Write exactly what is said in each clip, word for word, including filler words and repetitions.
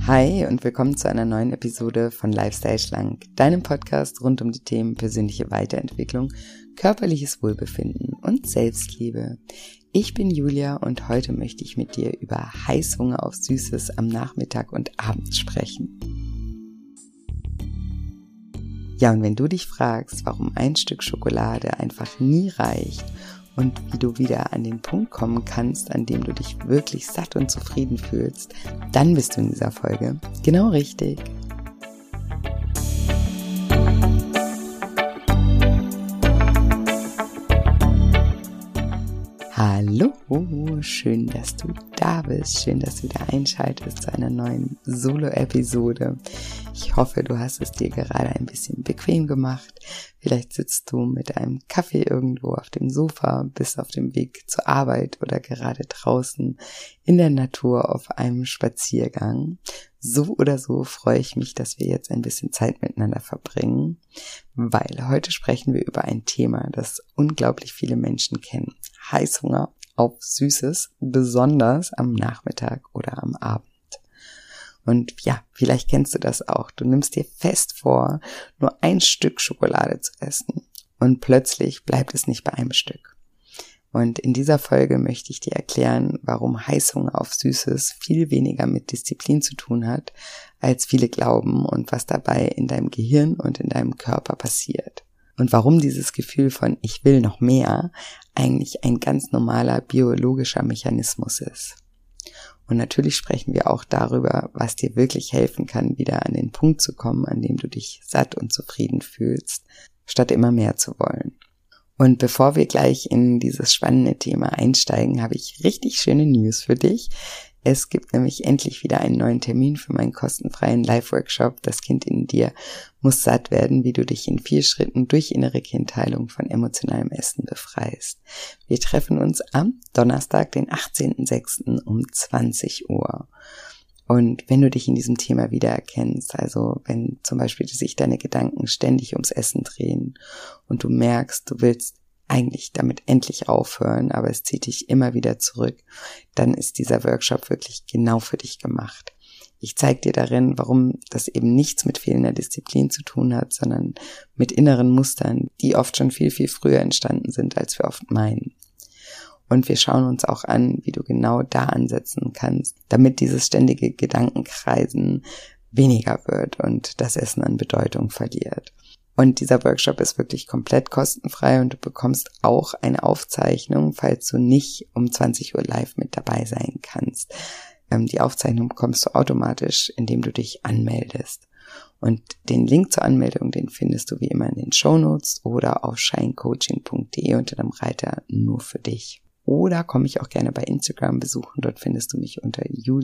Hi und willkommen zu einer neuen Episode von Lifestyle Schlank, deinem Podcast rund um die Themen persönliche Weiterentwicklung, körperliches Wohlbefinden und Selbstliebe. Ich bin Julia und heute möchte ich mit dir über Heißhunger auf Süßes am Nachmittag und abends sprechen. Ja, und wenn du dich fragst, warum ein Stück Schokolade einfach nie reicht und wie du wieder an den Punkt kommen kannst, an dem du dich wirklich satt und zufrieden fühlst, dann bist du in dieser Folge genau richtig. Hallo, schön, dass du da bist, schön, dass du wieder einschaltest zu einer neuen Solo-Episode. Ich hoffe, du hast es dir gerade ein bisschen bequem gemacht. Vielleicht sitzt du mit einem Kaffee irgendwo auf dem Sofa, bist auf dem Weg zur Arbeit oder gerade draußen in der Natur auf einem Spaziergang. So oder so freue ich mich, dass wir jetzt ein bisschen Zeit miteinander verbringen, weil heute sprechen wir über ein Thema, das unglaublich viele Menschen kennen. Heißhunger auf Süßes, besonders am Nachmittag oder am Abend. Und ja, vielleicht kennst du das auch. Du nimmst dir fest vor, nur ein Stück Schokolade zu essen und plötzlich bleibt es nicht bei einem Stück. Und in dieser Folge möchte ich dir erklären, warum Heißhunger auf Süßes viel weniger mit Disziplin zu tun hat, als viele glauben und was dabei in deinem Gehirn und in deinem Körper passiert. Und warum dieses Gefühl von ich will noch mehr eigentlich ein ganz normaler biologischer Mechanismus ist. Und natürlich sprechen wir auch darüber, was dir wirklich helfen kann, wieder an den Punkt zu kommen, an dem du dich satt und zufrieden fühlst, statt immer mehr zu wollen. Und bevor wir gleich in dieses spannende Thema einsteigen, habe ich richtig schöne News für dich. Es gibt nämlich endlich wieder einen neuen Termin für meinen kostenfreien Live-Workshop Das Kind in dir muss satt werden, wie du dich in vier Schritten durch innere Kindheilung von emotionalem Essen befreist. Wir treffen uns am Donnerstag, den achtzehnten sechsten um zwanzig Uhr. Und wenn du dich in diesem Thema wiedererkennst, also wenn zum Beispiel sich deine Gedanken ständig ums Essen drehen und du merkst, du willst eigentlich damit endlich aufhören, aber es zieht dich immer wieder zurück, dann ist dieser Workshop wirklich genau für dich gemacht. Ich zeige dir darin, warum das eben nichts mit fehlender Disziplin zu tun hat, sondern mit inneren Mustern, die oft schon viel, viel früher entstanden sind, als wir oft meinen. Und wir schauen uns auch an, wie du genau da ansetzen kannst, damit dieses ständige Gedankenkreisen weniger wird und das Essen an Bedeutung verliert. Und dieser Workshop ist wirklich komplett kostenfrei und du bekommst auch eine Aufzeichnung, falls du nicht um zwanzig Uhr live mit dabei sein kannst. Ähm, die Aufzeichnung bekommst du automatisch, indem du dich anmeldest. Und den Link zur Anmeldung, den findest du wie immer in den Shownotes oder auf shinecoaching punkt de unter dem Reiter nur für dich. Oder komm mich auch gerne bei Instagram besuchen, dort findest du mich unter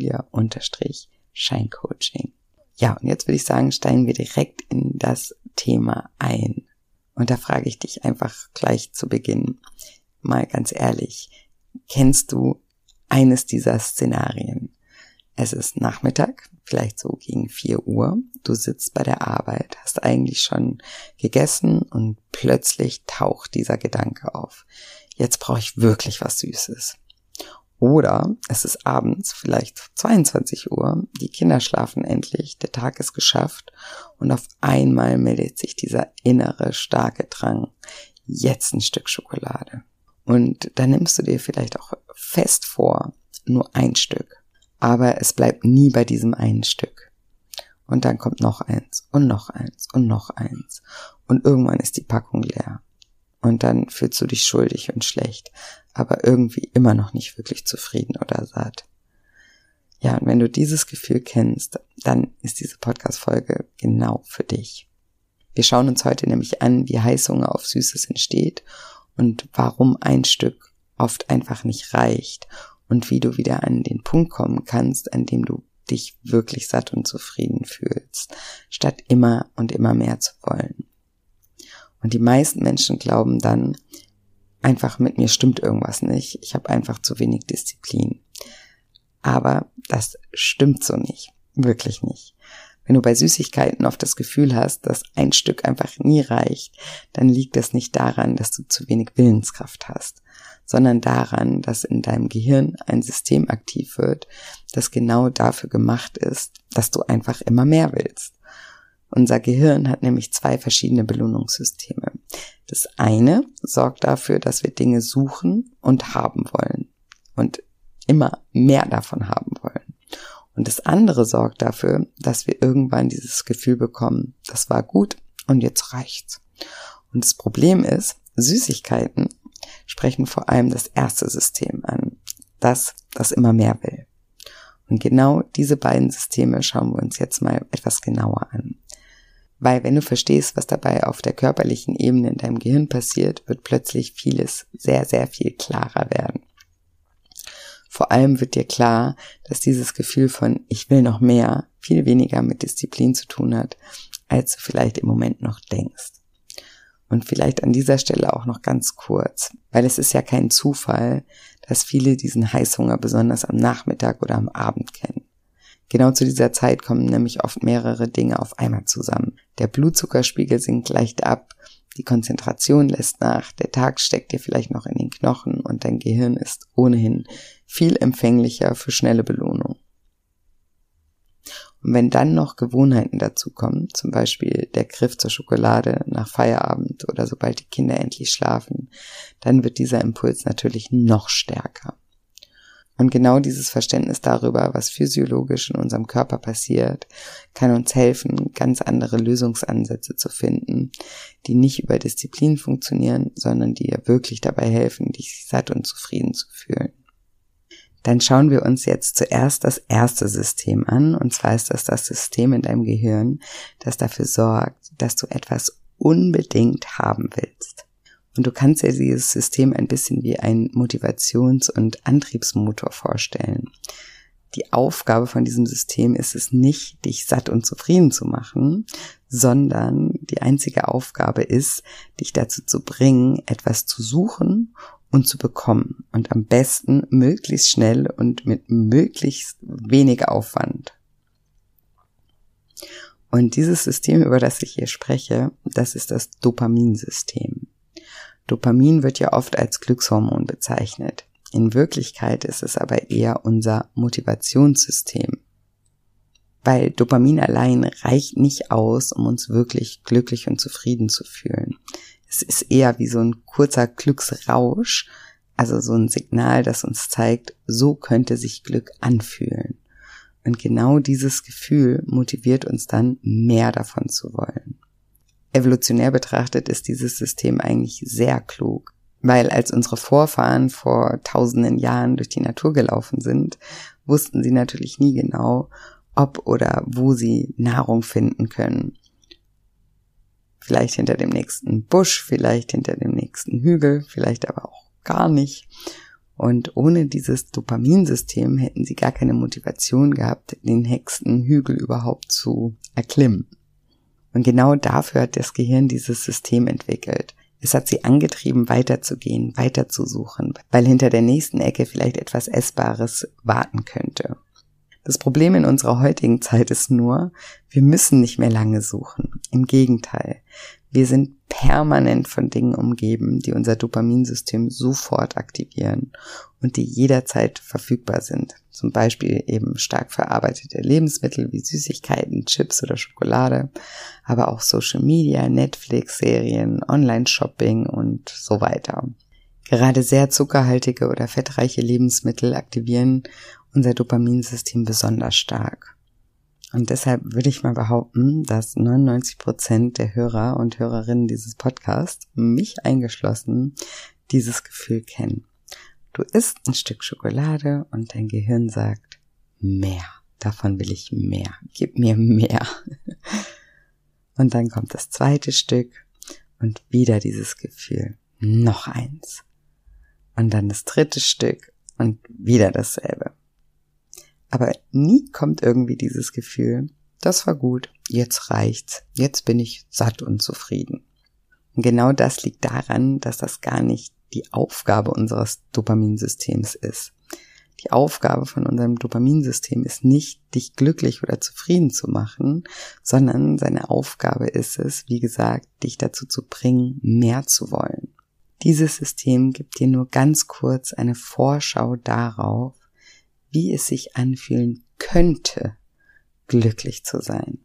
julia-shinecoaching. Ja, und jetzt würde ich sagen, steigen wir direkt in das Thema ein. Und da frage ich dich einfach gleich zu Beginn, mal ganz ehrlich, kennst du eines dieser Szenarien? Es ist Nachmittag, vielleicht so gegen vier Uhr, du sitzt bei der Arbeit, hast eigentlich schon gegessen und plötzlich taucht dieser Gedanke auf. Jetzt brauche ich wirklich was Süßes. Oder es ist abends, vielleicht zweiundzwanzig Uhr, die Kinder schlafen endlich, der Tag ist geschafft und auf einmal meldet sich dieser innere, starke Drang, jetzt ein Stück Schokolade. Und dann nimmst du dir vielleicht auch fest vor, nur ein Stück, aber es bleibt nie bei diesem einen Stück. Und dann kommt noch eins und noch eins und noch eins und irgendwann ist die Packung leer. Und dann fühlst du dich schuldig und schlecht, aber irgendwie immer noch nicht wirklich zufrieden oder satt. Ja, und wenn du dieses Gefühl kennst, dann ist diese Podcast-Folge genau für dich. Wir schauen uns heute nämlich an, wie Heißhunger auf Süßes entsteht und warum ein Stück oft einfach nicht reicht und wie du wieder an den Punkt kommen kannst, an dem du dich wirklich satt und zufrieden fühlst, statt immer und immer mehr zu wollen. Und die meisten Menschen glauben dann, einfach mit mir stimmt irgendwas nicht, ich habe einfach zu wenig Disziplin. Aber das stimmt so nicht, wirklich nicht. Wenn du bei Süßigkeiten oft das Gefühl hast, dass ein Stück einfach nie reicht, dann liegt das nicht daran, dass du zu wenig Willenskraft hast, sondern daran, dass in deinem Gehirn ein System aktiv wird, das genau dafür gemacht ist, dass du einfach immer mehr willst. Unser Gehirn hat nämlich zwei verschiedene Belohnungssysteme. Das eine sorgt dafür, dass wir Dinge suchen und haben wollen und immer mehr davon haben wollen. Und das andere sorgt dafür, dass wir irgendwann dieses Gefühl bekommen, das war gut und jetzt reicht's. Und das Problem ist, Süßigkeiten sprechen vor allem das erste System an, das, das immer mehr will. Und genau diese beiden Systeme schauen wir uns jetzt mal etwas genauer an. Weil wenn du verstehst, was dabei auf der körperlichen Ebene in deinem Gehirn passiert, wird plötzlich vieles sehr, sehr viel klarer werden. Vor allem wird dir klar, dass dieses Gefühl von ich will noch mehr viel weniger mit Disziplin zu tun hat, als du vielleicht im Moment noch denkst. Und vielleicht an dieser Stelle auch noch ganz kurz, weil es ist ja kein Zufall, dass viele diesen Heißhunger besonders am Nachmittag oder am Abend kennen. Genau zu dieser Zeit kommen nämlich oft mehrere Dinge auf einmal zusammen. Der Blutzuckerspiegel sinkt leicht ab, die Konzentration lässt nach, der Tag steckt dir vielleicht noch in den Knochen und dein Gehirn ist ohnehin viel empfänglicher für schnelle Belohnung. Und wenn dann noch Gewohnheiten dazukommen, zum Beispiel der Griff zur Schokolade nach Feierabend oder sobald die Kinder endlich schlafen, dann wird dieser Impuls natürlich noch stärker. Und genau dieses Verständnis darüber, was physiologisch in unserem Körper passiert, kann uns helfen, ganz andere Lösungsansätze zu finden, die nicht über Disziplin funktionieren, sondern die dir wirklich dabei helfen, dich satt und zufrieden zu fühlen. Dann schauen wir uns jetzt zuerst das erste System an, und zwar ist das das System in deinem Gehirn, das dafür sorgt, dass du etwas unbedingt haben willst. Und du kannst dir dieses System ein bisschen wie ein Motivations- und Antriebsmotor vorstellen. Die Aufgabe von diesem System ist es nicht, dich satt und zufrieden zu machen, sondern die einzige Aufgabe ist, dich dazu zu bringen, etwas zu suchen und zu bekommen. Und am besten möglichst schnell und mit möglichst wenig Aufwand. Und dieses System, über das ich hier spreche, das ist das Dopaminsystem. Dopamin wird ja oft als Glückshormon bezeichnet. In Wirklichkeit ist es aber eher unser Motivationssystem. Weil Dopamin allein reicht nicht aus, um uns wirklich glücklich und zufrieden zu fühlen. Es ist eher wie so ein kurzer Glücksrausch, also so ein Signal, das uns zeigt, so könnte sich Glück anfühlen. Und genau dieses Gefühl motiviert uns dann, mehr davon zu wollen. Evolutionär betrachtet ist dieses System eigentlich sehr klug, weil als unsere Vorfahren vor tausenden Jahren durch die Natur gelaufen sind, wussten sie natürlich nie genau, ob oder wo sie Nahrung finden können. Vielleicht hinter dem nächsten Busch, vielleicht hinter dem nächsten Hügel, vielleicht aber auch gar nicht. Und ohne dieses Dopaminsystem hätten sie gar keine Motivation gehabt, den nächsten Hügel überhaupt zu erklimmen. Und genau dafür hat das Gehirn dieses System entwickelt. Es hat sie angetrieben, weiterzugehen, weiterzusuchen, weil hinter der nächsten Ecke vielleicht etwas Essbares warten könnte. Das Problem in unserer heutigen Zeit ist nur, wir müssen nicht mehr lange suchen. Im Gegenteil, wir sind permanent von Dingen umgeben, die unser Dopaminsystem sofort aktivieren und die jederzeit verfügbar sind. Zum Beispiel eben stark verarbeitete Lebensmittel wie Süßigkeiten, Chips oder Schokolade, aber auch Social Media, Netflix, Serien, Online-Shopping und so weiter. Gerade sehr zuckerhaltige oder fettreiche Lebensmittel aktivieren unser Dopaminsystem besonders stark. Und deshalb würde ich mal behaupten, dass neunundneunzig Prozent der Hörer und Hörerinnen dieses Podcasts, mich eingeschlossen, dieses Gefühl kennen. Du isst ein Stück Schokolade und dein Gehirn sagt, mehr, davon will ich mehr, gib mir mehr. Und dann kommt das zweite Stück und wieder dieses Gefühl, noch eins. Und dann das dritte Stück und wieder dasselbe. Aber nie kommt irgendwie dieses Gefühl, das war gut, jetzt reicht's, jetzt bin ich satt und zufrieden. Und genau das liegt daran, dass das gar nicht die Aufgabe unseres Dopaminsystems ist. Die Aufgabe von unserem Dopaminsystem ist nicht, dich glücklich oder zufrieden zu machen, sondern seine Aufgabe ist es, wie gesagt, dich dazu zu bringen, mehr zu wollen. Dieses System gibt dir nur ganz kurz eine Vorschau darauf, wie es sich anfühlen könnte, glücklich zu sein.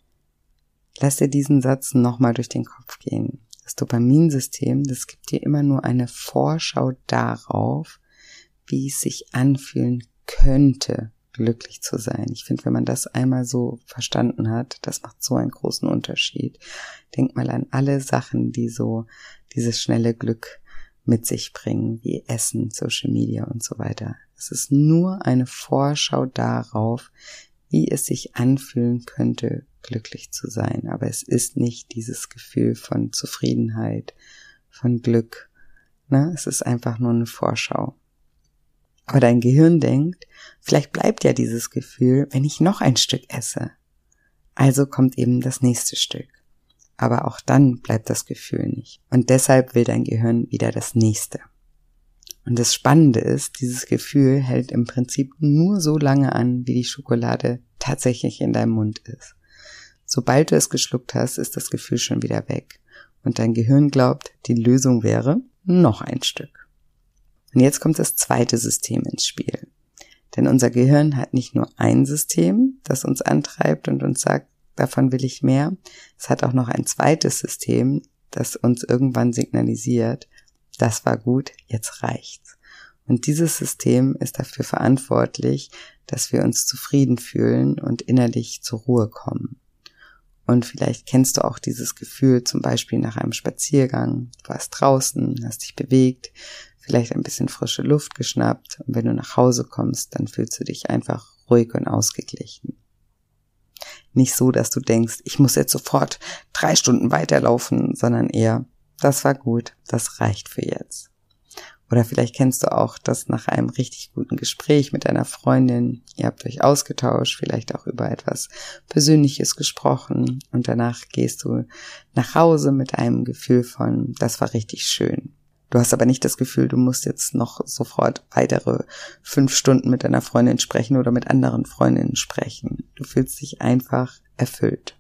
Lass dir diesen Satz nochmal durch den Kopf gehen. Das Dopaminsystem, das gibt dir immer nur eine Vorschau darauf, wie es sich anfühlen könnte, glücklich zu sein. Ich finde, wenn man das einmal so verstanden hat, das macht so einen großen Unterschied. Denk mal an alle Sachen, die so dieses schnelle Glück mit sich bringen, wie Essen, Social Media und so weiter. Es ist nur eine Vorschau darauf, wie es sich anfühlen könnte, glücklich zu sein. Aber es ist nicht dieses Gefühl von Zufriedenheit, von Glück. Ne? Es ist einfach nur eine Vorschau. Aber dein Gehirn denkt, vielleicht bleibt ja dieses Gefühl, wenn ich noch ein Stück esse. Also kommt eben das nächste Stück. Aber auch dann bleibt das Gefühl nicht. Und deshalb will dein Gehirn wieder das nächste. Und das Spannende ist, dieses Gefühl hält im Prinzip nur so lange an, wie die Schokolade tatsächlich in deinem Mund ist. Sobald du es geschluckt hast, ist das Gefühl schon wieder weg. Und dein Gehirn glaubt, die Lösung wäre noch ein Stück. Und jetzt kommt das zweite System ins Spiel. Denn unser Gehirn hat nicht nur ein System, das uns antreibt und uns sagt, davon will ich mehr. Es hat auch noch ein zweites System, das uns irgendwann signalisiert, das war gut, jetzt reicht's. Und dieses System ist dafür verantwortlich, dass wir uns zufrieden fühlen und innerlich zur Ruhe kommen. Und vielleicht kennst du auch dieses Gefühl, zum Beispiel nach einem Spaziergang. Du warst draußen, hast dich bewegt, vielleicht ein bisschen frische Luft geschnappt und wenn du nach Hause kommst, dann fühlst du dich einfach ruhig und ausgeglichen. Nicht so, dass du denkst, ich muss jetzt sofort drei Stunden weiterlaufen, sondern eher, das war gut, das reicht für jetzt. Oder vielleicht kennst du auch das nach einem richtig guten Gespräch mit deiner Freundin, ihr habt euch ausgetauscht, vielleicht auch über etwas Persönliches gesprochen und danach gehst du nach Hause mit einem Gefühl von, das war richtig schön. Du hast aber nicht das Gefühl, du musst jetzt noch sofort weitere fünf Stunden mit deiner Freundin sprechen oder mit anderen Freundinnen sprechen. Du fühlst dich einfach erfüllt.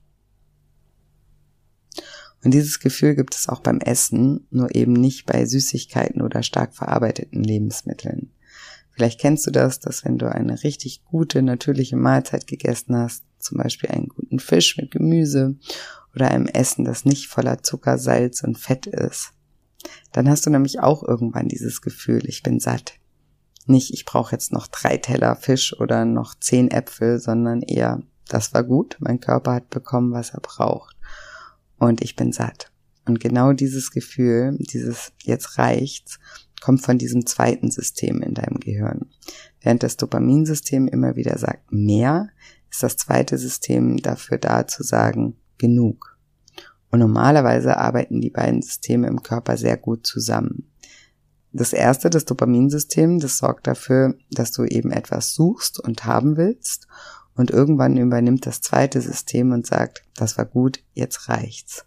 Und dieses Gefühl gibt es auch beim Essen, nur eben nicht bei Süßigkeiten oder stark verarbeiteten Lebensmitteln. Vielleicht kennst du das, dass wenn du eine richtig gute, natürliche Mahlzeit gegessen hast, zum Beispiel einen guten Fisch mit Gemüse oder einem Essen, das nicht voller Zucker, Salz und Fett ist, dann hast du nämlich auch irgendwann dieses Gefühl, ich bin satt. Nicht, ich brauche jetzt noch drei Teller Fisch oder noch zehn Äpfel, sondern eher, das war gut, mein Körper hat bekommen, was er braucht. Und ich bin satt. Und genau dieses Gefühl, dieses jetzt reicht's, kommt von diesem zweiten System in deinem Gehirn. Während das Dopaminsystem immer wieder sagt, mehr, ist das zweite System dafür da zu sagen, genug. Und normalerweise arbeiten die beiden Systeme im Körper sehr gut zusammen. Das erste, das Dopaminsystem, das sorgt dafür, dass du eben etwas suchst und haben willst. Und irgendwann übernimmt das zweite System und sagt, das war gut, jetzt reicht's.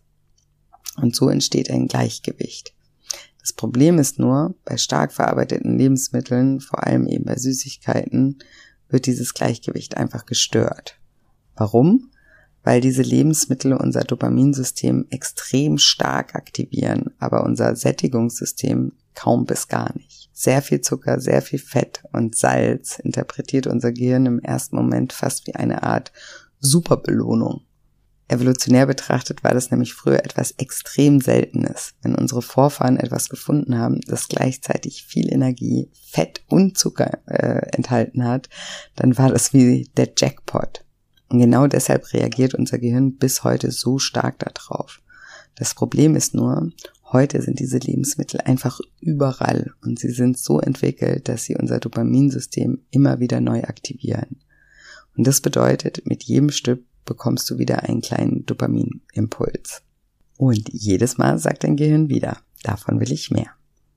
Und so entsteht ein Gleichgewicht. Das Problem ist nur, bei stark verarbeiteten Lebensmitteln, vor allem eben bei Süßigkeiten, wird dieses Gleichgewicht einfach gestört. Warum? Weil diese Lebensmittel unser Dopaminsystem extrem stark aktivieren, aber unser Sättigungssystem kaum bis gar nicht. Sehr viel Zucker, sehr viel Fett und Salz interpretiert unser Gehirn im ersten Moment fast wie eine Art Superbelohnung. Evolutionär betrachtet war das nämlich früher etwas extrem Seltenes. Wenn unsere Vorfahren etwas gefunden haben, das gleichzeitig viel Energie, Fett und Zucker äh, enthalten hat, dann war das wie der Jackpot. Und genau deshalb reagiert unser Gehirn bis heute so stark darauf. Das Problem ist nur, heute sind diese Lebensmittel einfach überall und sie sind so entwickelt, dass sie unser Dopaminsystem immer wieder neu aktivieren. Und das bedeutet, mit jedem Stück bekommst du wieder einen kleinen Dopaminimpuls. Und jedes Mal sagt dein Gehirn wieder, davon will ich mehr.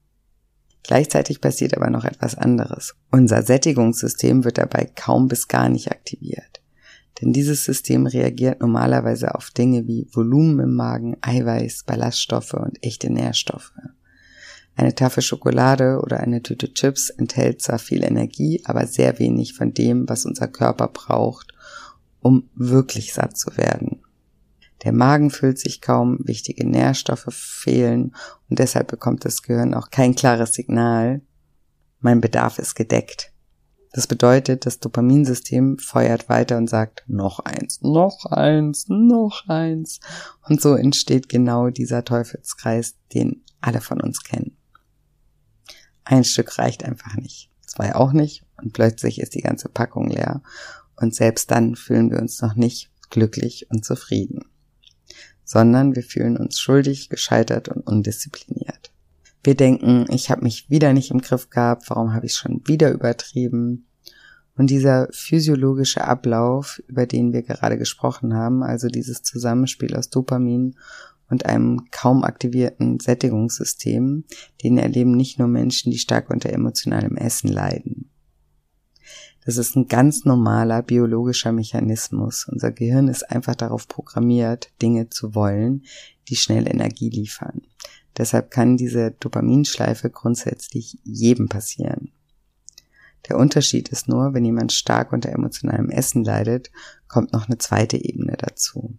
Gleichzeitig passiert aber noch etwas anderes. Unser Sättigungssystem wird dabei kaum bis gar nicht aktiviert. Denn dieses System reagiert normalerweise auf Dinge wie Volumen im Magen, Eiweiß, Ballaststoffe und echte Nährstoffe. Eine Tafel Schokolade oder eine Tüte Chips enthält zwar viel Energie, aber sehr wenig von dem, was unser Körper braucht, um wirklich satt zu werden. Der Magen füllt sich kaum, wichtige Nährstoffe fehlen und deshalb bekommt das Gehirn auch kein klares Signal: Mein Bedarf ist gedeckt. Das bedeutet, das Dopaminsystem feuert weiter und sagt, noch eins, noch eins, noch eins. Und so entsteht genau dieser Teufelskreis, den alle von uns kennen. Ein Stück reicht einfach nicht, zwei auch nicht und plötzlich ist die ganze Packung leer. Und selbst dann fühlen wir uns noch nicht glücklich und zufrieden, sondern wir fühlen uns schuldig, gescheitert und undiszipliniert. Wir denken, ich habe mich wieder nicht im Griff gehabt, warum habe ich es schon wieder übertrieben? Und dieser physiologische Ablauf, über den wir gerade gesprochen haben, also dieses Zusammenspiel aus Dopamin und einem kaum aktivierten Sättigungssystem, den erleben nicht nur Menschen, die stark unter emotionalem Essen leiden. Das ist ein ganz normaler biologischer Mechanismus. Unser Gehirn ist einfach darauf programmiert, Dinge zu wollen, die schnell Energie liefern. Deshalb kann diese Dopaminschleife grundsätzlich jedem passieren. Der Unterschied ist nur, wenn jemand stark unter emotionalem Essen leidet, kommt noch eine zweite Ebene dazu.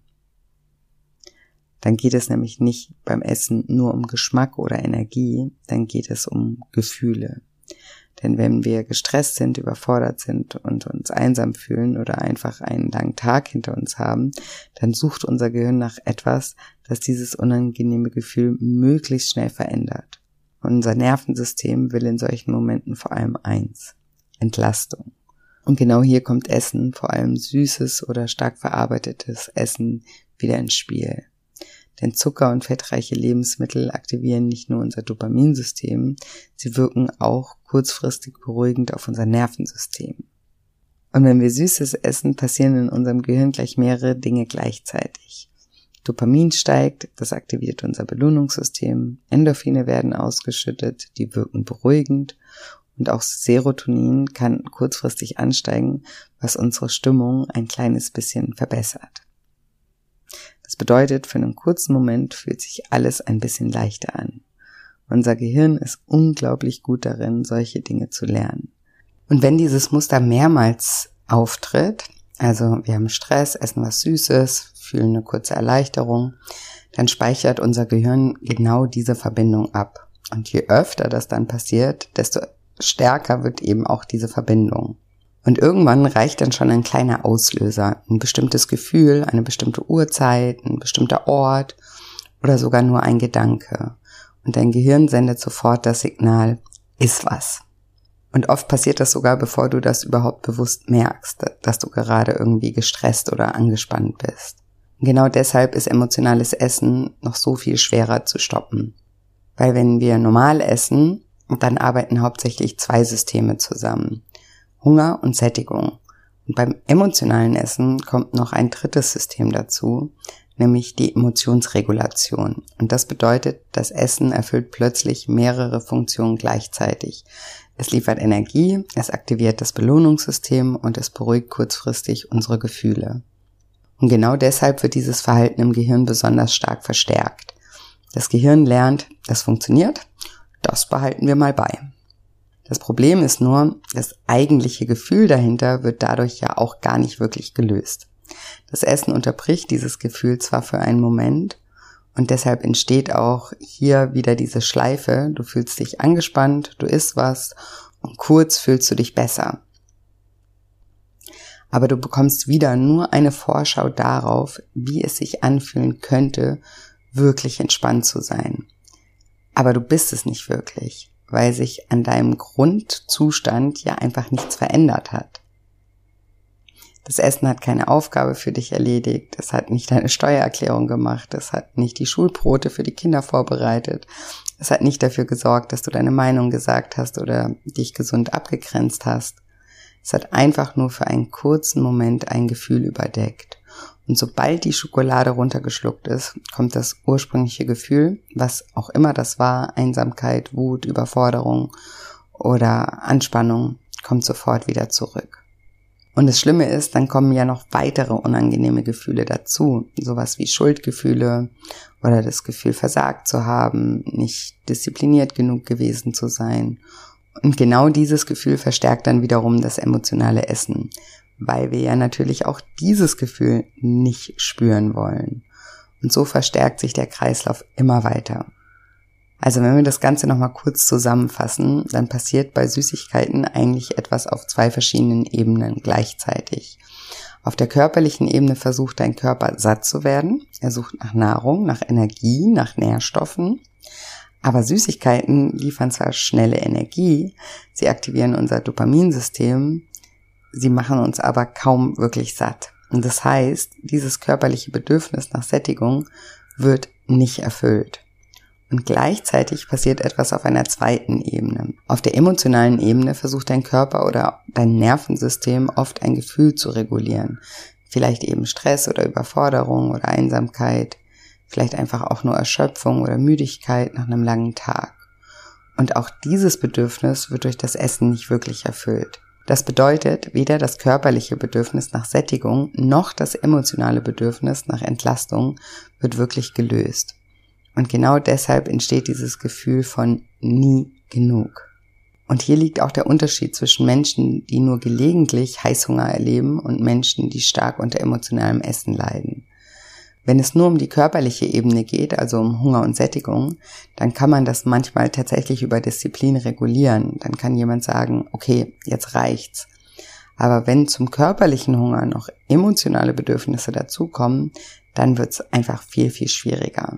Dann geht es nämlich nicht beim Essen nur um Geschmack oder Energie, dann geht es um Gefühle. Denn wenn wir gestresst sind, überfordert sind und uns einsam fühlen oder einfach einen langen Tag hinter uns haben, dann sucht unser Gehirn nach etwas, das dieses unangenehme Gefühl möglichst schnell verändert. Und unser Nervensystem will in solchen Momenten vor allem eins: Entlastung. Und genau hier kommt Essen, vor allem süßes oder stark verarbeitetes Essen, wieder ins Spiel. Denn Zucker- und fettreiche Lebensmittel aktivieren nicht nur unser Dopaminsystem, sie wirken auch kurzfristig beruhigend auf unser Nervensystem. Und wenn wir Süßes essen, passieren in unserem Gehirn gleich mehrere Dinge gleichzeitig. Dopamin steigt, das aktiviert unser Belohnungssystem, Endorphine werden ausgeschüttet, die wirken beruhigend und auch Serotonin kann kurzfristig ansteigen, was unsere Stimmung ein kleines bisschen verbessert. Das bedeutet, für einen kurzen Moment fühlt sich alles ein bisschen leichter an. Unser Gehirn ist unglaublich gut darin, solche Dinge zu lernen. Und wenn dieses Muster mehrmals auftritt, also wir haben Stress, essen was Süßes, fühlen eine kurze Erleichterung, dann speichert unser Gehirn genau diese Verbindung ab. Und je öfter das dann passiert, desto stärker wird eben auch diese Verbindung. Und irgendwann reicht dann schon ein kleiner Auslöser, ein bestimmtes Gefühl, eine bestimmte Uhrzeit, ein bestimmter Ort oder sogar nur ein Gedanke. Und dein Gehirn sendet sofort das Signal, iss was. Und oft passiert das sogar, bevor du das überhaupt bewusst merkst, dass du gerade irgendwie gestresst oder angespannt bist. Und genau deshalb ist emotionales Essen noch so viel schwerer zu stoppen. Weil wenn wir normal essen, dann arbeiten hauptsächlich zwei Systeme zusammen: Hunger und Sättigung. Und beim emotionalen Essen kommt noch ein drittes System dazu, nämlich die Emotionsregulation. Und das bedeutet, das Essen erfüllt plötzlich mehrere Funktionen gleichzeitig. Es liefert Energie, es aktiviert das Belohnungssystem und es beruhigt kurzfristig unsere Gefühle. Und genau deshalb wird dieses Verhalten im Gehirn besonders stark verstärkt. Das Gehirn lernt, das funktioniert, das behalten wir mal bei. Das Problem ist nur, das eigentliche Gefühl dahinter wird dadurch ja auch gar nicht wirklich gelöst. Das Essen unterbricht dieses Gefühl zwar für einen Moment und deshalb entsteht auch hier wieder diese Schleife. Du fühlst dich angespannt, du isst was und kurz fühlst du dich besser. Aber du bekommst wieder nur eine Vorschau darauf, wie es sich anfühlen könnte, wirklich entspannt zu sein. Aber du bist es nicht wirklich, weil sich an deinem Grundzustand ja einfach nichts verändert hat. Das Essen hat keine Aufgabe für dich erledigt, es hat nicht deine Steuererklärung gemacht, es hat nicht die Schulbrote für die Kinder vorbereitet, es hat nicht dafür gesorgt, dass du deine Meinung gesagt hast oder dich gesund abgegrenzt hast. Es hat einfach nur für einen kurzen Moment ein Gefühl überdeckt. Und sobald die Schokolade runtergeschluckt ist, kommt das ursprüngliche Gefühl, was auch immer das war, Einsamkeit, Wut, Überforderung oder Anspannung, kommt sofort wieder zurück. Und das Schlimme ist, dann kommen ja noch weitere unangenehme Gefühle dazu. Sowas wie Schuldgefühle oder das Gefühl, versagt zu haben, nicht diszipliniert genug gewesen zu sein. Und genau dieses Gefühl verstärkt dann wiederum das emotionale Essen, weil wir ja natürlich auch dieses Gefühl nicht spüren wollen. Und so verstärkt sich der Kreislauf immer weiter. Also wenn wir das Ganze nochmal kurz zusammenfassen, dann passiert bei Süßigkeiten eigentlich etwas auf zwei verschiedenen Ebenen gleichzeitig. Auf der körperlichen Ebene versucht dein Körper satt zu werden. Er sucht nach Nahrung, nach Energie, nach Nährstoffen. Aber Süßigkeiten liefern zwar schnelle Energie, sie aktivieren unser Dopaminsystem, sie machen uns aber kaum wirklich satt. Und das heißt, dieses körperliche Bedürfnis nach Sättigung wird nicht erfüllt. Und gleichzeitig passiert etwas auf einer zweiten Ebene. Auf der emotionalen Ebene versucht dein Körper oder dein Nervensystem oft ein Gefühl zu regulieren. Vielleicht eben Stress oder Überforderung oder Einsamkeit, vielleicht einfach auch nur Erschöpfung oder Müdigkeit nach einem langen Tag. Und auch dieses Bedürfnis wird durch das Essen nicht wirklich erfüllt. Das bedeutet, weder das körperliche Bedürfnis nach Sättigung noch das emotionale Bedürfnis nach Entlastung wird wirklich gelöst. Und genau deshalb entsteht dieses Gefühl von nie genug. Und hier liegt auch der Unterschied zwischen Menschen, die nur gelegentlich Heißhunger erleben und Menschen, die stark unter emotionalem Essen leiden. Wenn es nur um die körperliche Ebene geht, also um Hunger und Sättigung, dann kann man das manchmal tatsächlich über Disziplin regulieren. Dann kann jemand sagen, okay, jetzt reicht's. Aber wenn zum körperlichen Hunger noch emotionale Bedürfnisse dazukommen, dann wird's einfach viel, viel schwieriger.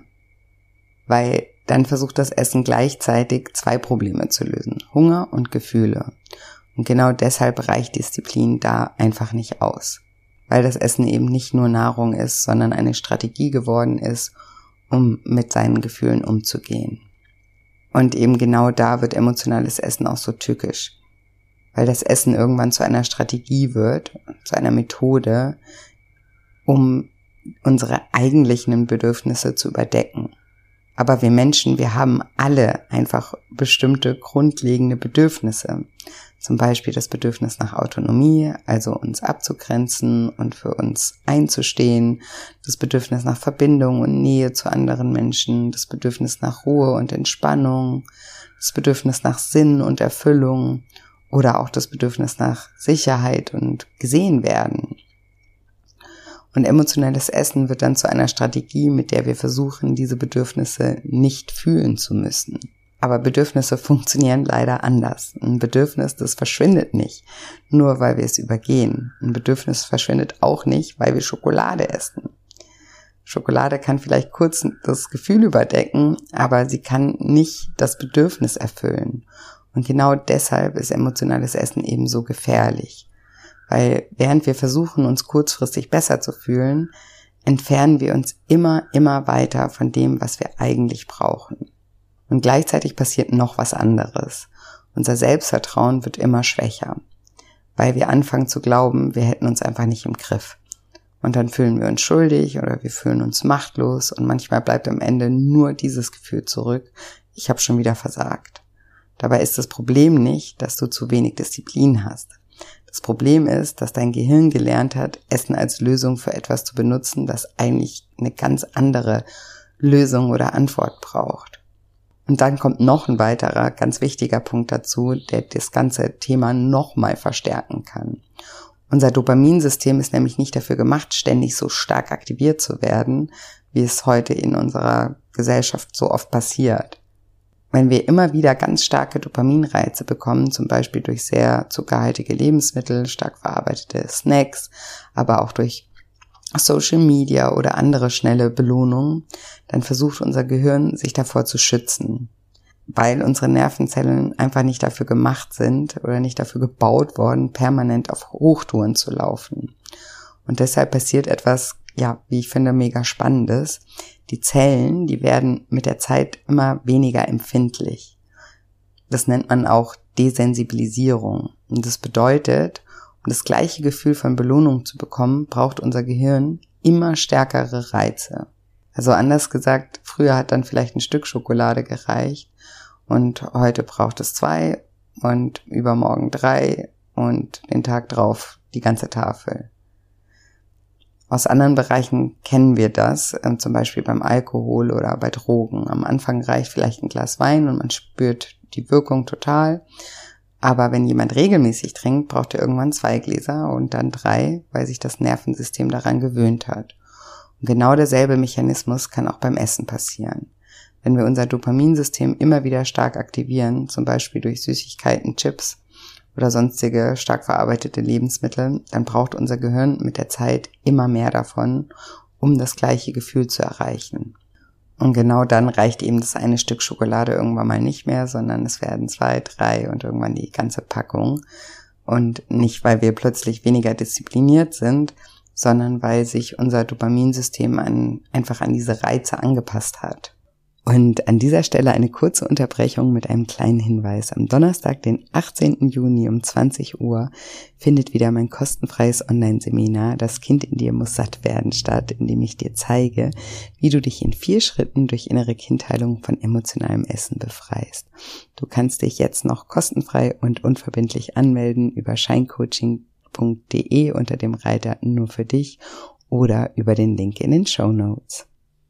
Weil dann versucht das Essen gleichzeitig zwei Probleme zu lösen, Hunger und Gefühle. Und genau deshalb reicht Disziplin da einfach nicht aus. Weil das Essen eben nicht nur Nahrung ist, sondern eine Strategie geworden ist, um mit seinen Gefühlen umzugehen. Und eben genau da wird emotionales Essen auch so tückisch. Weil das Essen irgendwann zu einer Strategie wird, zu einer Methode, um unsere eigentlichen Bedürfnisse zu überdecken. Aber wir Menschen, wir haben alle einfach bestimmte grundlegende Bedürfnisse. Zum Beispiel das Bedürfnis nach Autonomie, also uns abzugrenzen und für uns einzustehen. Das Bedürfnis nach Verbindung und Nähe zu anderen Menschen. Das Bedürfnis nach Ruhe und Entspannung. Das Bedürfnis nach Sinn und Erfüllung. Oder auch das Bedürfnis nach Sicherheit und gesehen werden. Und emotionales Essen wird dann zu einer Strategie, mit der wir versuchen, diese Bedürfnisse nicht fühlen zu müssen. Aber Bedürfnisse funktionieren leider anders. Ein Bedürfnis, das verschwindet nicht, nur weil wir es übergehen. Ein Bedürfnis verschwindet auch nicht, weil wir Schokolade essen. Schokolade kann vielleicht kurz das Gefühl überdecken, aber sie kann nicht das Bedürfnis erfüllen. Und genau deshalb ist emotionales Essen eben so gefährlich. Weil während wir versuchen, uns kurzfristig besser zu fühlen, entfernen wir uns immer, immer weiter von dem, was wir eigentlich brauchen. Und gleichzeitig passiert noch was anderes. Unser Selbstvertrauen wird immer schwächer, weil wir anfangen zu glauben, wir hätten uns einfach nicht im Griff. Und dann fühlen wir uns schuldig oder wir fühlen uns machtlos und manchmal bleibt am Ende nur dieses Gefühl zurück, ich habe schon wieder versagt. Dabei ist das Problem nicht, dass du zu wenig Disziplin hast. Das Problem ist, dass dein Gehirn gelernt hat, Essen als Lösung für etwas zu benutzen, das eigentlich eine ganz andere Lösung oder Antwort braucht. Und dann kommt noch ein weiterer, ganz wichtiger Punkt dazu, der das ganze Thema nochmal verstärken kann. Unser Dopaminsystem ist nämlich nicht dafür gemacht, ständig so stark aktiviert zu werden, wie es heute in unserer Gesellschaft so oft passiert. Wenn wir immer wieder ganz starke Dopaminreize bekommen, zum Beispiel durch sehr zuckerhaltige Lebensmittel, stark verarbeitete Snacks, aber auch durch Social Media oder andere schnelle Belohnungen, dann versucht unser Gehirn, sich davor zu schützen, weil unsere Nervenzellen einfach nicht dafür gemacht sind oder nicht dafür gebaut worden, permanent auf Hochtouren zu laufen. Und deshalb passiert etwas, ja, wie ich finde, mega Spannendes. Die Zellen, die werden mit der Zeit immer weniger empfindlich. Das nennt man auch Desensibilisierung. Und das bedeutet, um das gleiche Gefühl von Belohnung zu bekommen, braucht unser Gehirn immer stärkere Reize. Also anders gesagt, früher hat dann vielleicht ein Stück Schokolade gereicht und heute braucht es zwei und übermorgen drei und den Tag drauf die ganze Tafel. Aus anderen Bereichen kennen wir das, äh, zum Beispiel beim Alkohol oder bei Drogen. Am Anfang reicht vielleicht ein Glas Wein und man spürt die Wirkung total. Aber wenn jemand regelmäßig trinkt, braucht er irgendwann zwei Gläser und dann drei, weil sich das Nervensystem daran gewöhnt hat. Und genau derselbe Mechanismus kann auch beim Essen passieren. Wenn wir unser Dopaminsystem immer wieder stark aktivieren, zum Beispiel durch Süßigkeiten, Chips oder sonstige stark verarbeitete Lebensmittel, dann braucht unser Gehirn mit der Zeit immer mehr davon, um das gleiche Gefühl zu erreichen. Und genau dann reicht eben das eine Stück Schokolade irgendwann mal nicht mehr, sondern es werden zwei, drei und irgendwann die ganze Packung. Und nicht, weil wir plötzlich weniger diszipliniert sind, sondern weil sich unser Dopaminsystem an, einfach an diese Reize angepasst hat. Und an dieser Stelle eine kurze Unterbrechung mit einem kleinen Hinweis. Am Donnerstag, den achtzehnten Juni um zwanzig Uhr, findet wieder mein kostenfreies Online-Seminar Das Kind in dir muss satt werden statt, in dem ich dir zeige, wie du dich in vier Schritten durch innere Kindheilung von emotionalem Essen befreist. Du kannst dich jetzt noch kostenfrei und unverbindlich anmelden über scheincoaching punkt de unter dem Reiter Nur für dich oder über den Link in den Shownotes.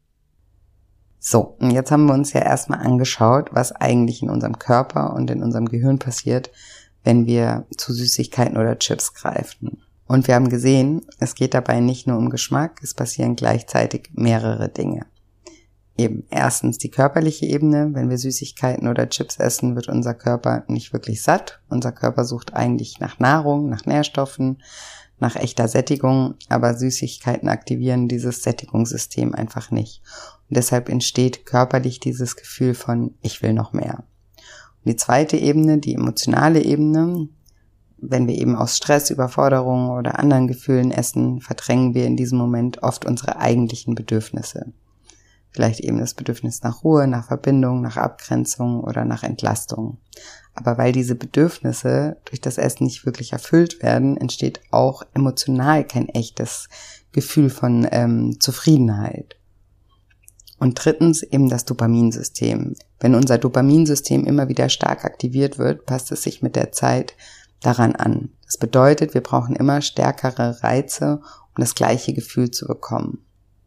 So, und jetzt haben wir uns ja erstmal angeschaut, was eigentlich in unserem Körper und in unserem Gehirn passiert, wenn wir zu Süßigkeiten oder Chips greifen. Und wir haben gesehen, es geht dabei nicht nur um Geschmack, es passieren gleichzeitig mehrere Dinge. Eben erstens die körperliche Ebene. Wenn wir Süßigkeiten oder Chips essen, wird unser Körper nicht wirklich satt. Unser Körper sucht eigentlich nach Nahrung, nach Nährstoffen, nach echter Sättigung, aber Süßigkeiten aktivieren dieses Sättigungssystem einfach nicht. Und deshalb entsteht körperlich dieses Gefühl von, ich will noch mehr. Und die zweite Ebene, die emotionale Ebene, wenn wir eben aus Stress, Überforderung oder anderen Gefühlen essen, verdrängen wir in diesem Moment oft unsere eigentlichen Bedürfnisse. Vielleicht eben das Bedürfnis nach Ruhe, nach Verbindung, nach Abgrenzung oder nach Entlastung. Aber weil diese Bedürfnisse durch das Essen nicht wirklich erfüllt werden, entsteht auch emotional kein echtes Gefühl von ähm, Zufriedenheit. Und drittens eben das Dopaminsystem. Wenn unser Dopaminsystem immer wieder stark aktiviert wird, passt es sich mit der Zeit daran an. Das bedeutet, wir brauchen immer stärkere Reize, um das gleiche Gefühl zu bekommen.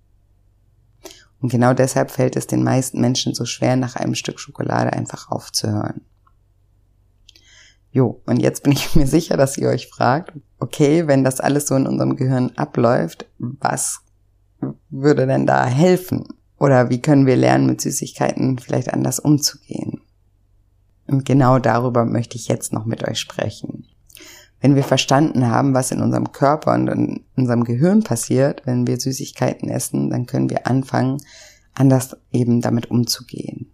Und genau deshalb fällt es den meisten Menschen so schwer, nach einem Stück Schokolade einfach aufzuhören. Jo, und jetzt bin ich mir sicher, dass ihr euch fragt, okay, wenn das alles so in unserem Gehirn abläuft, was würde denn da helfen? Oder wie können wir lernen, mit Süßigkeiten vielleicht anders umzugehen? Und genau darüber möchte ich jetzt noch mit euch sprechen. Wenn wir verstanden haben, was in unserem Körper und in unserem Gehirn passiert, wenn wir Süßigkeiten essen, dann können wir anfangen, anders eben damit umzugehen.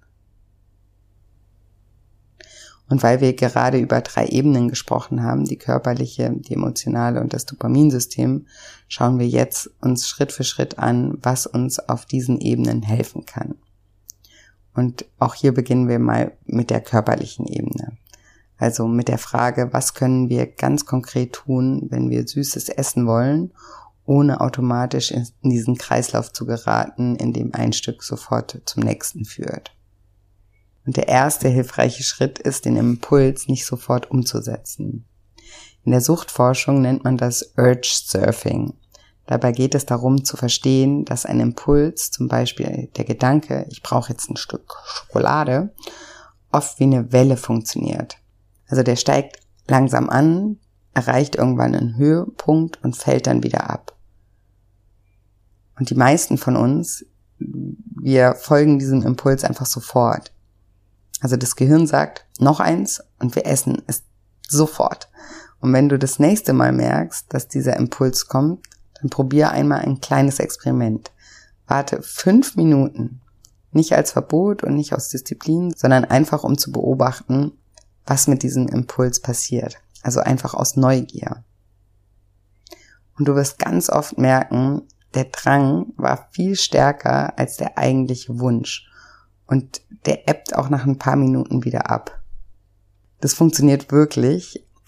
Und weil wir gerade über drei Ebenen gesprochen haben, die körperliche, die emotionale und das Dopaminsystem, schauen wir jetzt uns Schritt für Schritt an, was uns auf diesen Ebenen helfen kann. Und auch hier beginnen wir mal mit der körperlichen Ebene. Also mit der Frage, was können wir ganz konkret tun, wenn wir Süßes essen wollen, ohne automatisch in diesen Kreislauf zu geraten, in dem ein Stück sofort zum nächsten führt. Und der erste hilfreiche Schritt ist, den Impuls nicht sofort umzusetzen. In der Suchtforschung nennt man das Urge Surfing. Dabei geht es darum zu verstehen, dass ein Impuls, zum Beispiel der Gedanke, ich brauche jetzt ein Stück Schokolade, oft wie eine Welle funktioniert. Also der steigt langsam an, erreicht irgendwann einen Höhepunkt und fällt dann wieder ab. Und die meisten von uns, wir folgen diesem Impuls einfach sofort. Also das Gehirn sagt, noch eins und wir essen es sofort. Und wenn du das nächste Mal merkst, dass dieser Impuls kommt, dann probier einmal ein kleines Experiment. Warte fünf Minuten, nicht als Verbot und nicht aus Disziplin, sondern einfach um zu beobachten, was mit diesem Impuls passiert. Also einfach aus Neugier. Und du wirst ganz oft merken, der Drang war viel stärker als der eigentliche Wunsch. Und der ebbt auch nach ein paar Minuten wieder ab. Das funktioniert wirklich.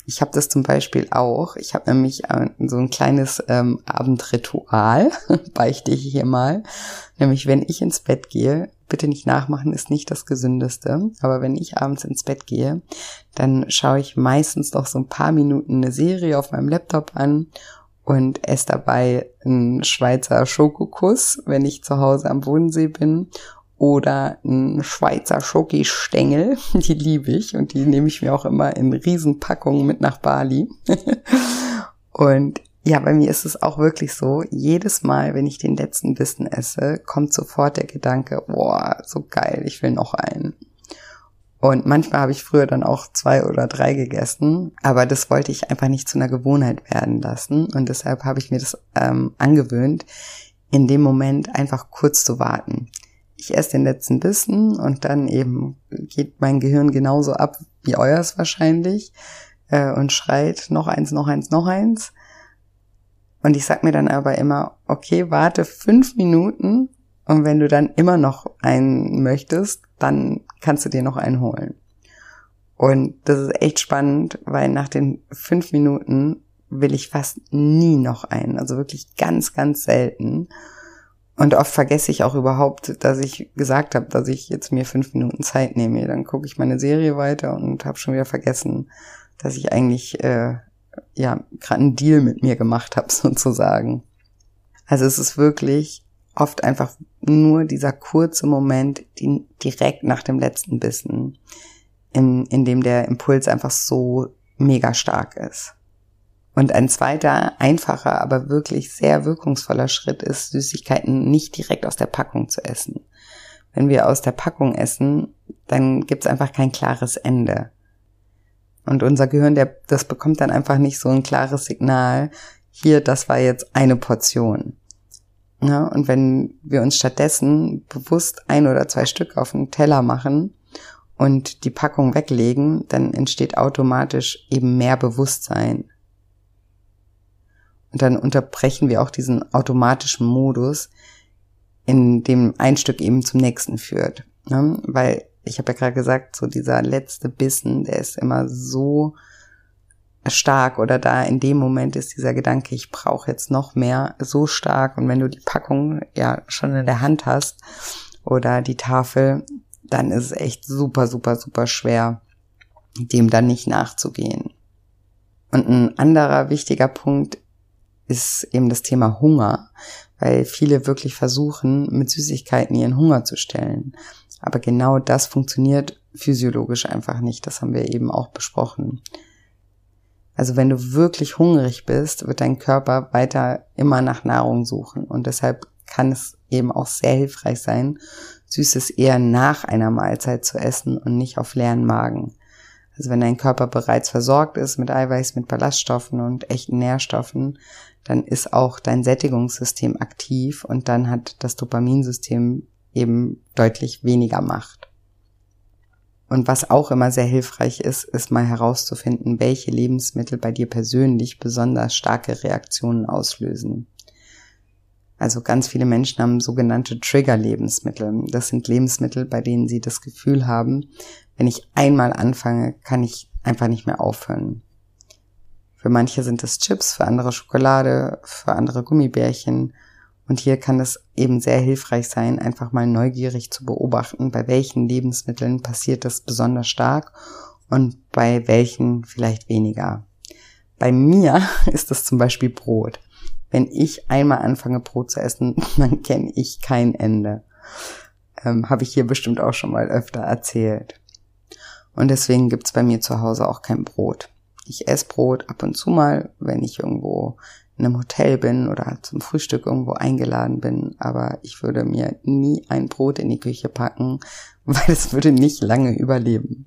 Ich habe das zum Beispiel auch. Ich habe nämlich so ein kleines ähm, Abendritual, beichte ich hier mal. Nämlich, wenn ich ins Bett gehe, bitte nicht nachmachen, ist nicht das Gesündeste. Aber wenn ich abends ins Bett gehe, dann schaue ich meistens noch so ein paar Minuten eine Serie auf meinem Laptop an und esse dabei einen Schweizer Schokokuss, wenn ich zu Hause am Bodensee bin. Oder ein Schweizer Schoki-Stängel, die liebe ich und die nehme ich mir auch immer in Riesenpackungen mit nach Bali. Und ja, bei mir ist es auch wirklich so, jedes Mal, wenn ich den letzten Bissen esse, kommt sofort der Gedanke, boah, so geil, ich will noch einen. Und manchmal habe ich früher dann auch zwei oder drei gegessen, aber das wollte ich einfach nicht zu einer Gewohnheit werden lassen und deshalb habe ich mir das ähm, angewöhnt, in dem Moment einfach kurz zu warten. Ich esse den letzten Bissen und dann eben geht mein Gehirn genauso ab wie euers wahrscheinlich äh, und schreit noch eins, noch eins, noch eins. Und ich sag mir dann aber immer, okay, warte fünf Minuten und wenn du dann immer noch einen möchtest, dann kannst du dir noch einen holen. Und das ist echt spannend, weil nach den fünf Minuten will ich fast nie noch einen, also wirklich ganz, ganz selten. Und oft vergesse ich auch überhaupt, dass ich gesagt habe, dass ich jetzt mir fünf Minuten Zeit nehme. Dann gucke ich meine Serie weiter und habe schon wieder vergessen, dass ich eigentlich äh, ja gerade einen Deal mit mir gemacht habe sozusagen. Also es ist wirklich oft einfach nur dieser kurze Moment, die, direkt nach dem letzten Bissen, in, in dem der Impuls einfach so mega stark ist. Und ein zweiter, einfacher, aber wirklich sehr wirkungsvoller Schritt ist, Süßigkeiten nicht direkt aus der Packung zu essen. Wenn wir aus der Packung essen, dann gibt's einfach kein klares Ende. Und unser Gehirn, der, das bekommt dann einfach nicht so ein klares Signal, hier, das war jetzt eine Portion. Ja, und wenn wir uns stattdessen bewusst ein oder zwei Stück auf den Teller machen und die Packung weglegen, dann entsteht automatisch eben mehr Bewusstsein. Und dann unterbrechen wir auch diesen automatischen Modus, in dem ein Stück eben zum nächsten führt. Ne? Weil, ich habe ja gerade gesagt, so dieser letzte Bissen, der ist immer so stark oder da in dem Moment ist dieser Gedanke, ich brauche jetzt noch mehr, so stark. Und wenn du die Packung ja schon in der Hand hast oder die Tafel, dann ist es echt super, super, super schwer, dem dann nicht nachzugehen. Und ein anderer wichtiger Punkt ist eben das Thema Hunger, weil viele wirklich versuchen, mit Süßigkeiten ihren Hunger zu stillen. Aber genau das funktioniert physiologisch einfach nicht. Das haben wir eben auch besprochen. Also wenn du wirklich hungrig bist, wird dein Körper weiter immer nach Nahrung suchen. Und deshalb kann es eben auch sehr hilfreich sein, Süßes eher nach einer Mahlzeit zu essen und nicht auf leeren Magen. Also wenn dein Körper bereits versorgt ist mit Eiweiß, mit Ballaststoffen und echten Nährstoffen, dann ist auch dein Sättigungssystem aktiv und dann hat das Dopaminsystem eben deutlich weniger Macht. Und was auch immer sehr hilfreich ist, ist mal herauszufinden, welche Lebensmittel bei dir persönlich besonders starke Reaktionen auslösen. Also ganz viele Menschen haben sogenannte Trigger-Lebensmittel. Das sind Lebensmittel, bei denen sie das Gefühl haben, wenn ich einmal anfange, kann ich einfach nicht mehr aufhören. Für manche sind es Chips, für andere Schokolade, für andere Gummibärchen. Und hier kann es eben sehr hilfreich sein, einfach mal neugierig zu beobachten, bei welchen Lebensmitteln passiert das besonders stark und bei welchen vielleicht weniger. Bei mir ist das zum Beispiel Brot. Wenn ich einmal anfange, Brot zu essen, dann kenne ich kein Ende. Ähm, habe ich hier bestimmt auch schon mal öfter erzählt. Und deswegen gibt's bei mir zu Hause auch kein Brot. Ich esse Brot ab und zu mal, wenn ich irgendwo in einem Hotel bin oder zum Frühstück irgendwo eingeladen bin, aber ich würde mir nie ein Brot in die Küche packen, weil es würde nicht lange überleben.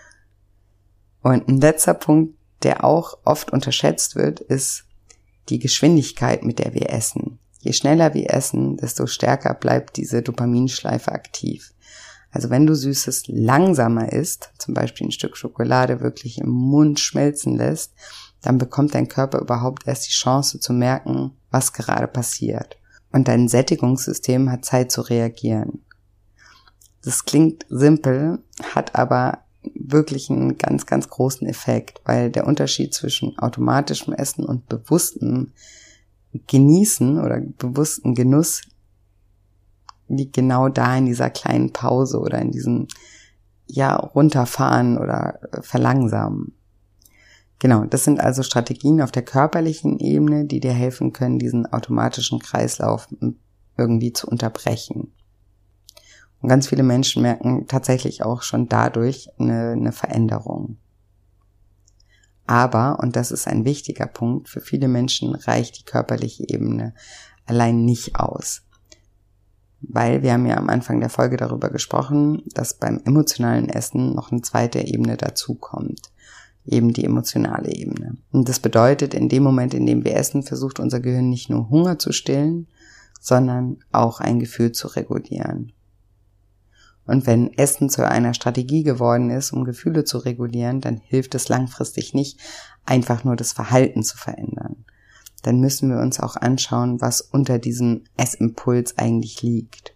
Und ein letzter Punkt, der auch oft unterschätzt wird, ist die Geschwindigkeit, mit der wir essen. Je schneller wir essen, desto stärker bleibt diese Dopaminschleife aktiv. Also wenn du Süßes langsamer isst, zum Beispiel ein Stück Schokolade wirklich im Mund schmelzen lässt, dann bekommt dein Körper überhaupt erst die Chance zu merken, was gerade passiert. Und dein Sättigungssystem hat Zeit zu reagieren. Das klingt simpel, hat aber wirklich einen ganz, ganz großen Effekt, weil der Unterschied zwischen automatischem Essen und bewusstem Genießen oder bewussten Genuss liegt genau da in dieser kleinen Pause oder in diesem, ja, runterfahren oder verlangsamen. Genau, das sind also Strategien auf der körperlichen Ebene, die dir helfen können, diesen automatischen Kreislauf irgendwie zu unterbrechen. Und ganz viele Menschen merken tatsächlich auch schon dadurch eine, eine Veränderung. Aber, und das ist ein wichtiger Punkt, für viele Menschen reicht die körperliche Ebene allein nicht aus. Weil wir haben ja am Anfang der Folge darüber gesprochen, dass beim emotionalen Essen noch eine zweite Ebene dazukommt. Eben die emotionale Ebene. Und das bedeutet, in dem Moment, in dem wir essen, versucht unser Gehirn nicht nur Hunger zu stillen, sondern auch ein Gefühl zu regulieren. Und wenn Essen zu einer Strategie geworden ist, um Gefühle zu regulieren, dann hilft es langfristig nicht, einfach nur das Verhalten zu verändern. Dann müssen wir uns auch anschauen, was unter diesem Essimpuls eigentlich liegt.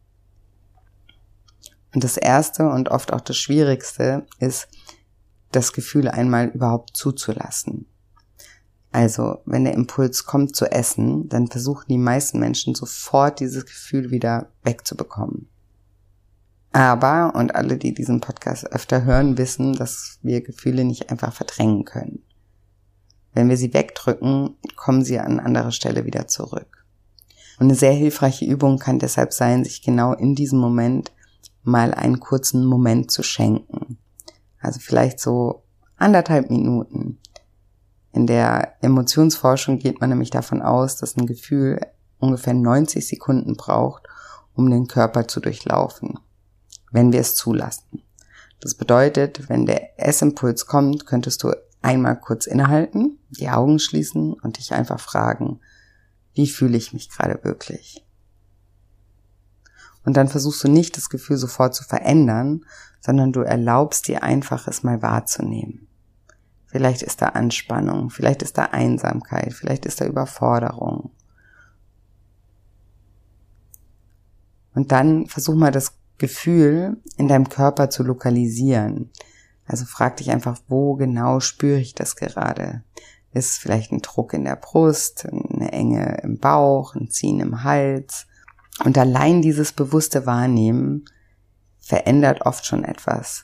Und das Erste und oft auch das Schwierigste ist, das Gefühl einmal überhaupt zuzulassen. Also, wenn der Impuls kommt zu essen, dann versuchen die meisten Menschen sofort dieses Gefühl wieder wegzubekommen. Aber, und alle, die diesen Podcast öfter hören, wissen, dass wir Gefühle nicht einfach verdrängen können. Wenn wir sie wegdrücken, kommen sie an anderer Stelle wieder zurück. Und eine sehr hilfreiche Übung kann deshalb sein, sich genau in diesem Moment mal einen kurzen Moment zu schenken. Also vielleicht so anderthalb Minuten. In der Emotionsforschung geht man nämlich davon aus, dass ein Gefühl ungefähr neunzig Sekunden braucht, um den Körper zu durchlaufen, wenn wir es zulassen. Das bedeutet, wenn der Essimpuls kommt, könntest du einmal kurz innehalten, die Augen schließen und dich einfach fragen, wie fühle ich mich gerade wirklich? Und dann versuchst du nicht, das Gefühl sofort zu verändern, sondern du erlaubst dir einfach, es mal wahrzunehmen. Vielleicht ist da Anspannung, vielleicht ist da Einsamkeit, vielleicht ist da Überforderung. Und dann versuch mal das Gefühl in deinem Körper zu lokalisieren. Also frag dich einfach, wo genau spüre ich das gerade? Ist es vielleicht ein Druck in der Brust, eine Enge im Bauch, ein Ziehen im Hals? Und allein dieses bewusste Wahrnehmen verändert oft schon etwas.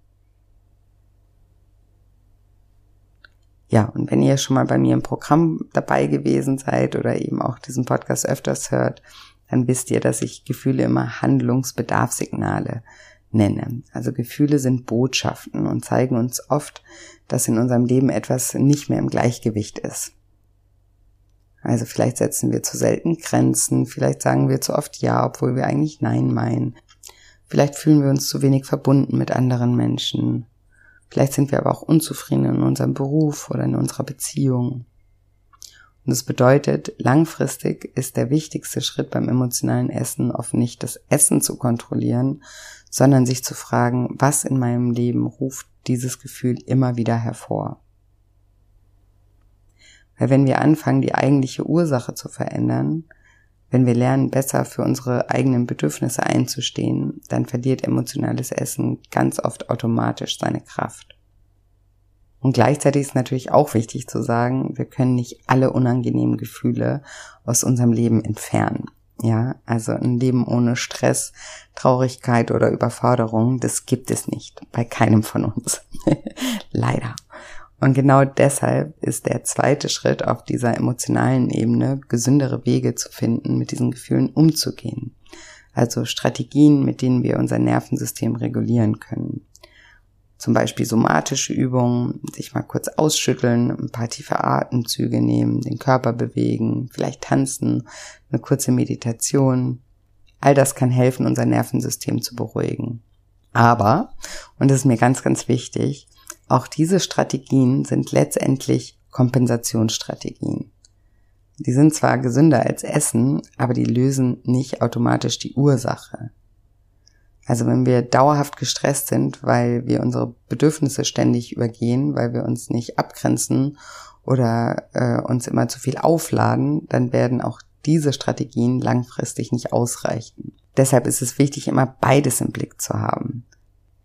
Ja, und wenn ihr schon mal bei mir im Programm dabei gewesen seid oder eben auch diesen Podcast öfters hört, dann wisst ihr, dass ich Gefühle immer Handlungsbedarfssignale nenne. Also Gefühle sind Botschaften und zeigen uns oft, dass in unserem Leben etwas nicht mehr im Gleichgewicht ist. Also vielleicht setzen wir zu selten Grenzen, vielleicht sagen wir zu oft Ja, obwohl wir eigentlich Nein meinen. Vielleicht fühlen wir uns zu wenig verbunden mit anderen Menschen. Vielleicht sind wir aber auch unzufrieden in unserem Beruf oder in unserer Beziehung. Und das bedeutet, langfristig ist der wichtigste Schritt beim emotionalen Essen oft nicht das Essen zu kontrollieren, sondern sich zu fragen, was in meinem Leben ruft dieses Gefühl immer wieder hervor. Weil wenn wir anfangen, die eigentliche Ursache zu verändern, wenn wir lernen, besser für unsere eigenen Bedürfnisse einzustehen, dann verliert emotionales Essen ganz oft automatisch seine Kraft. Und gleichzeitig ist natürlich auch wichtig zu sagen, wir können nicht alle unangenehmen Gefühle aus unserem Leben entfernen. Ja, also ein Leben ohne Stress, Traurigkeit oder Überforderung, das gibt es nicht, bei keinem von uns. Leider. Und genau deshalb ist der zweite Schritt auf dieser emotionalen Ebene, gesündere Wege zu finden, mit diesen Gefühlen umzugehen. Also Strategien, mit denen wir unser Nervensystem regulieren können. Zum Beispiel somatische Übungen, sich mal kurz ausschütteln, ein paar tiefe Atemzüge nehmen, den Körper bewegen, vielleicht tanzen, eine kurze Meditation. All das kann helfen, unser Nervensystem zu beruhigen. Aber, und das ist mir ganz, ganz wichtig, auch diese Strategien sind letztendlich Kompensationsstrategien. Die sind zwar gesünder als Essen, aber die lösen nicht automatisch die Ursache. Also wenn wir dauerhaft gestresst sind, weil wir unsere Bedürfnisse ständig übergehen, weil wir uns nicht abgrenzen oder äh, uns immer zu viel aufladen, dann werden auch diese Strategien langfristig nicht ausreichen. Deshalb ist es wichtig, immer beides im Blick zu haben.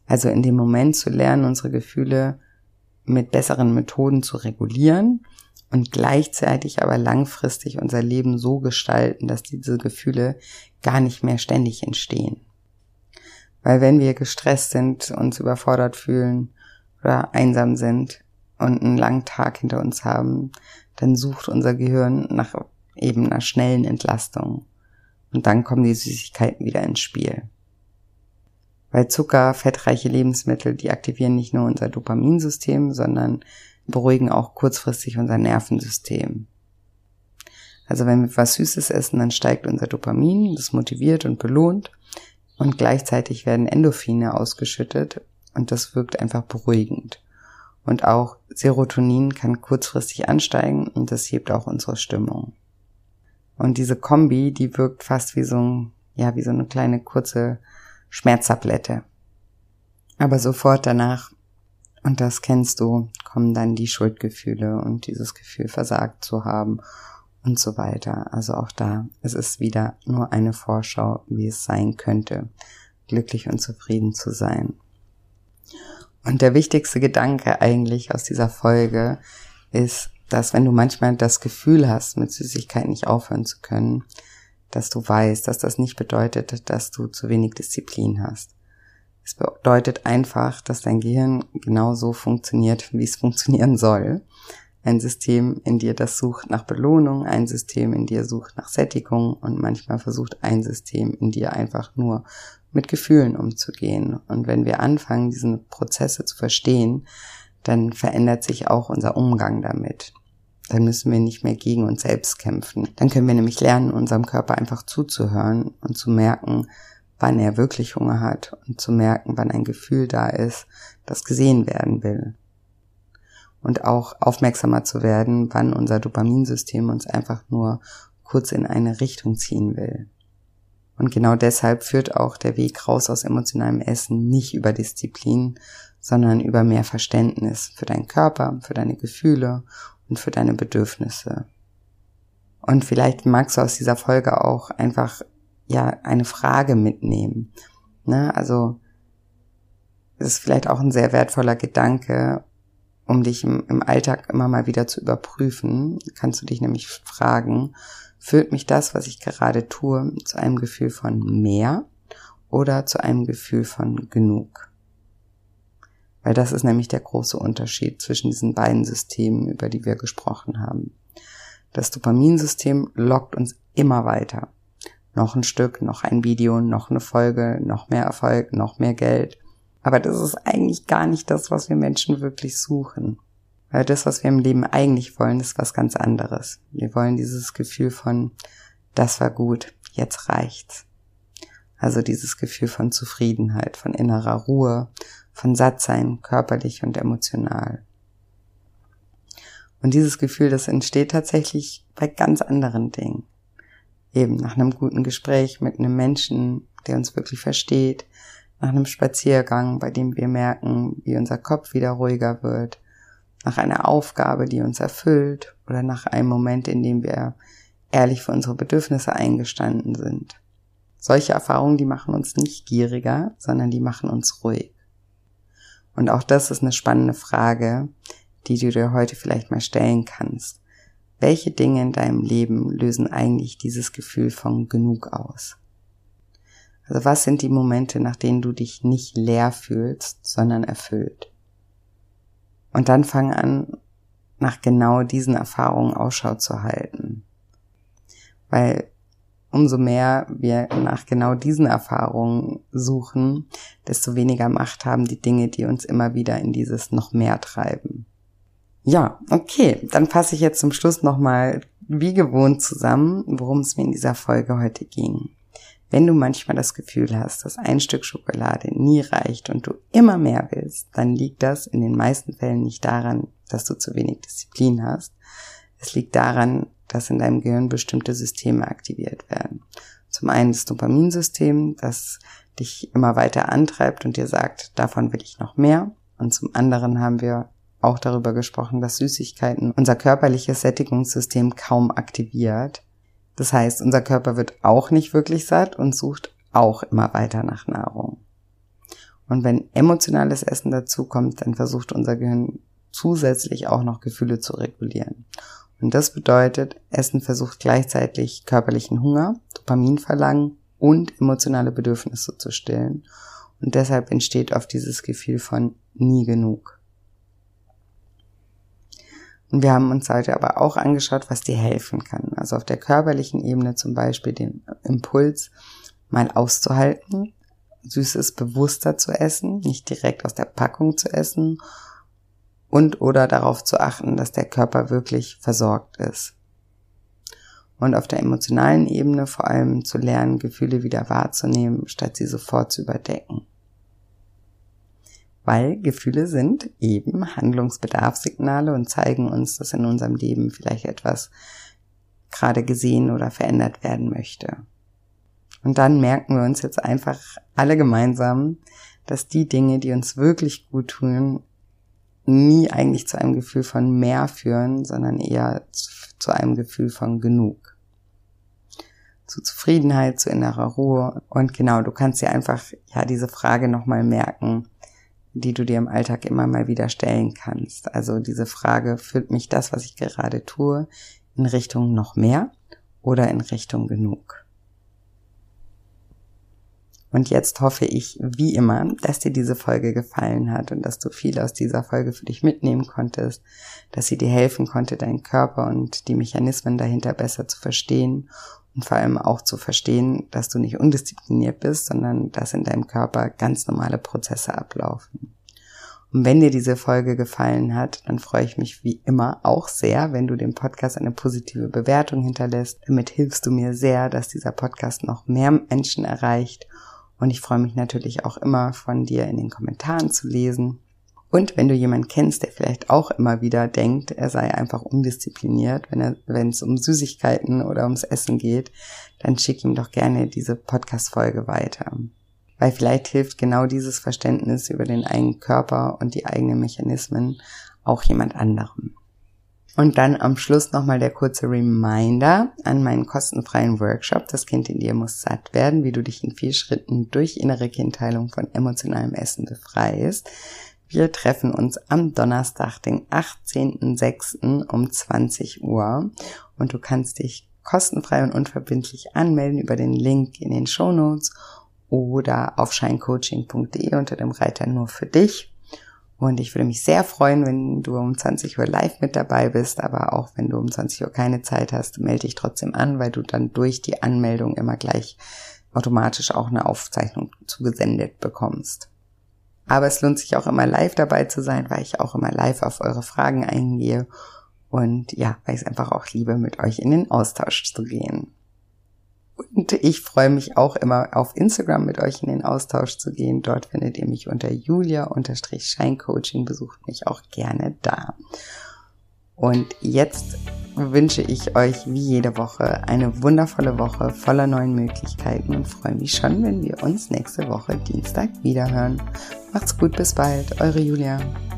Also in dem Moment zu lernen, unsere Gefühle mit besseren Methoden zu regulieren und gleichzeitig aber langfristig unser Leben so gestalten, dass diese Gefühle gar nicht mehr ständig entstehen. Weil wenn wir gestresst sind, uns überfordert fühlen oder einsam sind und einen langen Tag hinter uns haben, dann sucht unser Gehirn nach eben einer schnellen Entlastung. Und dann kommen die Süßigkeiten wieder ins Spiel. Weil Zucker, fettreiche Lebensmittel, die aktivieren nicht nur unser Dopaminsystem, sondern beruhigen auch kurzfristig unser Nervensystem. Also wenn wir was Süßes essen, dann steigt unser Dopamin, das motiviert und belohnt und gleichzeitig werden Endorphine ausgeschüttet und das wirkt einfach beruhigend. Und auch Serotonin kann kurzfristig ansteigen und das hebt auch unsere Stimmung. Und diese Kombi, die wirkt fast wie so ein, ja, wie so eine kleine kurze Schmerztablette. Aber sofort danach, und das kennst du, kommen dann die Schuldgefühle und dieses Gefühl, versagt zu haben und so weiter. Also auch da, es ist wieder nur eine Vorschau, wie es sein könnte, glücklich und zufrieden zu sein. Und der wichtigste Gedanke eigentlich aus dieser Folge ist, dass wenn du manchmal das Gefühl hast, mit Süßigkeiten nicht aufhören zu können, dass du weißt, dass das nicht bedeutet, dass du zu wenig Disziplin hast. Es bedeutet einfach, dass dein Gehirn genauso funktioniert, wie es funktionieren soll. Ein System in dir, das sucht nach Belohnung, ein System in dir sucht nach Sättigung und manchmal versucht ein System in dir einfach nur mit Gefühlen umzugehen. Und wenn wir anfangen, diese Prozesse zu verstehen, dann verändert sich auch unser Umgang damit. Dann müssen wir nicht mehr gegen uns selbst kämpfen. Dann können wir nämlich lernen, unserem Körper einfach zuzuhören und zu merken, wann er wirklich Hunger hat und zu merken, wann ein Gefühl da ist, das gesehen werden will. Und auch aufmerksamer zu werden, wann unser Dopaminsystem uns einfach nur kurz in eine Richtung ziehen will. Und genau deshalb führt auch der Weg raus aus emotionalem Essen nicht über Disziplin, sondern über mehr Verständnis für deinen Körper, für deine Gefühle und für deine Bedürfnisse. Und vielleicht magst du aus dieser Folge auch einfach ja eine Frage mitnehmen. Ne? Also es ist vielleicht auch ein sehr wertvoller Gedanke, um dich im, im Alltag immer mal wieder zu überprüfen. Kannst du dich nämlich fragen, führt mich das, was ich gerade tue, zu einem Gefühl von mehr oder zu einem Gefühl von genug? Weil das ist nämlich der große Unterschied zwischen diesen beiden Systemen, über die wir gesprochen haben. Das Dopaminsystem lockt uns immer weiter. Noch ein Stück, noch ein Video, noch eine Folge, noch mehr Erfolg, noch mehr Geld. Aber das ist eigentlich gar nicht das, was wir Menschen wirklich suchen. Weil das, was wir im Leben eigentlich wollen, ist was ganz anderes. Wir wollen dieses Gefühl von, das war gut, jetzt reicht's. Also dieses Gefühl von Zufriedenheit, von innerer Ruhe, von Sattsein, körperlich und emotional. Und dieses Gefühl, das entsteht tatsächlich bei ganz anderen Dingen. Eben nach einem guten Gespräch mit einem Menschen, der uns wirklich versteht, nach einem Spaziergang, bei dem wir merken, wie unser Kopf wieder ruhiger wird, nach einer Aufgabe, die uns erfüllt oder nach einem Moment, in dem wir ehrlich für unsere Bedürfnisse eingestanden sind. Solche Erfahrungen, die machen uns nicht gieriger, sondern die machen uns ruhig. Und auch das ist eine spannende Frage, die du dir heute vielleicht mal stellen kannst. Welche Dinge in deinem Leben lösen eigentlich dieses Gefühl von genug aus? Also was sind die Momente, nach denen du dich nicht leer fühlst, sondern erfüllt? Und dann fang an, nach genau diesen Erfahrungen Ausschau zu halten. Weil umso mehr wir nach genau diesen Erfahrungen suchen, desto weniger Macht haben die Dinge, die uns immer wieder in dieses noch mehr treiben. Ja, okay, dann fasse ich jetzt zum Schluss nochmal wie gewohnt zusammen, worum es mir in dieser Folge heute ging. Wenn du manchmal das Gefühl hast, dass ein Stück Schokolade nie reicht und du immer mehr willst, dann liegt das in den meisten Fällen nicht daran, dass du zu wenig Disziplin hast. Es liegt daran, dass in deinem Gehirn bestimmte Systeme aktiviert werden. Zum einen das Dopaminsystem, das dich immer weiter antreibt und dir sagt, davon will ich noch mehr. Und zum anderen haben wir auch darüber gesprochen, dass Süßigkeiten unser körperliches Sättigungssystem kaum aktiviert. Das heißt, unser Körper wird auch nicht wirklich satt und sucht auch immer weiter nach Nahrung. Und wenn emotionales Essen dazu kommt, dann versucht unser Gehirn zusätzlich auch noch Gefühle zu regulieren. Und das bedeutet, Essen versucht gleichzeitig körperlichen Hunger, Dopaminverlangen und emotionale Bedürfnisse zu stillen. Und deshalb entsteht oft dieses Gefühl von nie genug. Und wir haben uns heute aber auch angeschaut, was dir helfen kann. Also auf der körperlichen Ebene zum Beispiel den Impuls mal auszuhalten, Süßes bewusster zu essen, nicht direkt aus der Packung zu essen und oder darauf zu achten, dass der Körper wirklich versorgt ist. Und auf der emotionalen Ebene vor allem zu lernen, Gefühle wieder wahrzunehmen, statt sie sofort zu überdecken. Weil Gefühle sind eben Handlungsbedarfssignale und zeigen uns, dass in unserem Leben vielleicht etwas gerade gesehen oder verändert werden möchte. Und dann merken wir uns jetzt einfach alle gemeinsam, dass die Dinge, die uns wirklich gut tun, nie eigentlich zu einem Gefühl von mehr führen, sondern eher zu einem Gefühl von genug. Zu Zufriedenheit, zu innerer Ruhe. Und genau, du kannst dir einfach ja diese Frage nochmal merken, die du dir im Alltag immer mal wieder stellen kannst. Also diese Frage, führt mich das, was ich gerade tue, in Richtung noch mehr oder in Richtung genug? Und jetzt hoffe ich, wie immer, dass dir diese Folge gefallen hat und dass du viel aus dieser Folge für dich mitnehmen konntest, dass sie dir helfen konnte, deinen Körper und die Mechanismen dahinter besser zu verstehen und vor allem auch zu verstehen, dass du nicht undiszipliniert bist, sondern dass in deinem Körper ganz normale Prozesse ablaufen. Und wenn dir diese Folge gefallen hat, dann freue ich mich wie immer auch sehr, wenn du dem Podcast eine positive Bewertung hinterlässt. Damit hilfst du mir sehr, dass dieser Podcast noch mehr Menschen erreicht. Und ich freue mich natürlich auch immer, von dir in den Kommentaren zu lesen. Und wenn du jemanden kennst, der vielleicht auch immer wieder denkt, er sei einfach undiszipliniert, wenn er, wenn es um Süßigkeiten oder ums Essen geht, dann schick ihm doch gerne diese Podcast-Folge weiter. Weil vielleicht hilft genau dieses Verständnis über den eigenen Körper und die eigenen Mechanismen auch jemand anderem. Und dann am Schluss nochmal der kurze Reminder an meinen kostenfreien Workshop, das Kind in dir muss satt werden, wie du dich in vier Schritten durch innere Kindheilung von emotionalem Essen befreist. Wir treffen uns am Donnerstag, den achtzehnten sechsten um zwanzig Uhr und du kannst dich kostenfrei und unverbindlich anmelden über den Link in den Shownotes oder auf shinecoaching punkt de unter dem Reiter nur für dich. Und ich würde mich sehr freuen, wenn du um zwanzig Uhr live mit dabei bist, aber auch wenn du um zwanzig Uhr keine Zeit hast, melde dich trotzdem an, weil du dann durch die Anmeldung immer gleich automatisch auch eine Aufzeichnung zugesendet bekommst. Aber es lohnt sich auch immer live dabei zu sein, weil ich auch immer live auf eure Fragen eingehe und ja, weil ich es einfach auch liebe, mit euch in den Austausch zu gehen. Und ich freue mich auch immer auf Instagram mit euch in den Austausch zu gehen. Dort findet ihr mich unter julia-shinecoaching, besucht mich auch gerne da. Und jetzt wünsche ich euch wie jede Woche eine wundervolle Woche voller neuen Möglichkeiten und freue mich schon, wenn wir uns nächste Woche Dienstag wiederhören. Macht's gut, bis bald, eure Julia.